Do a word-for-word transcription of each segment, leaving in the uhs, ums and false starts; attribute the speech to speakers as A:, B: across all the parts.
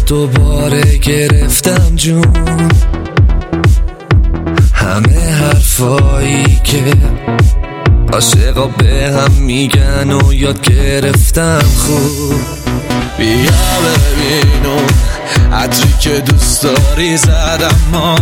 A: دوباره گرفتم جون، همه حرفایی که عاشقا به هم میگن و یاد گرفتم خوب. بیا ببینم عطری که دوست داری زدم ما،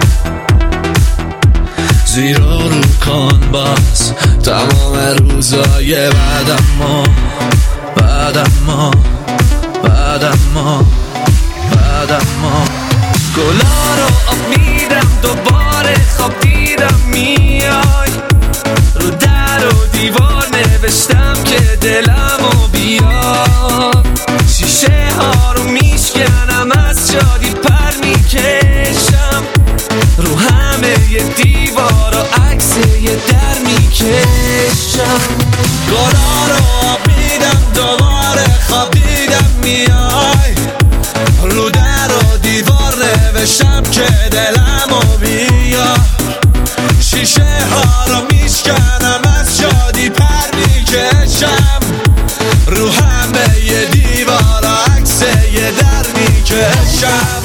A: زیرا رو کن باز تمام روزای بعدم ما بعدم ما بعدم ما بعدم ما. گلا رو آب میدم دوباره خواب دیدم میای، رو در و دیوار نوشتم که دلمو بیار، شیشه ها رو میشکنم از شادی پر میکشم، رو همه ی دیوار و عکس یه در میکشم. گلا رو آب میدم دوباره خواب دیدم میای، رو در و دیوار نوشتم که دلمو بیار، شیشه ها رو میشکنم از شادی پر میکشم، رو همه ی دیوار و عکس یه در میکشم.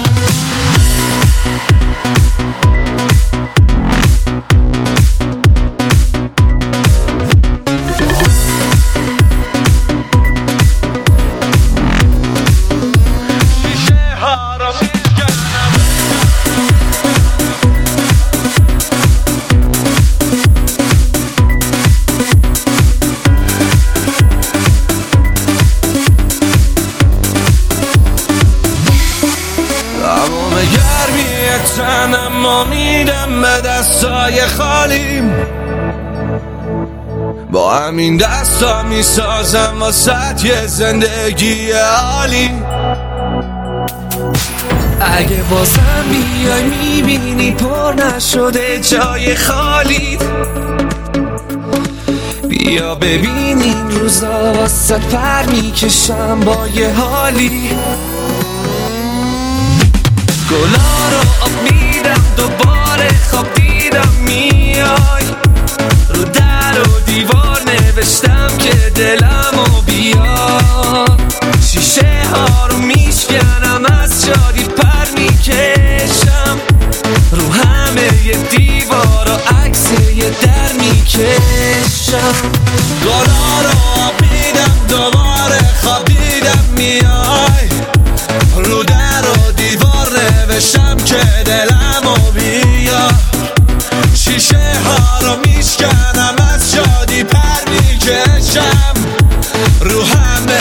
A: تنم ما میدم به دستای خالیم، با همین دستا میسازم واسه یه زندگی عالی. اگه بازم بیای میبینی پر نشده جای خالی، بیا ببین این روزا واسه پر میکشم با یه حالی. گلا رو آب میدم دوباره خواب دیدم میای، رو در و دیوار نوشتم که دلمو بیار، شیشه ها رو میشکنم از شادی پر میکشم، رو همه ی دیوار و عکس یه در میکشم. گلا رو آب میدم دوباره خواب دیدم میای، رو در و دیوار نوشتم که دلمو بیار، شیشه ها رو میشکنم از شادی پر میکشم، رو همه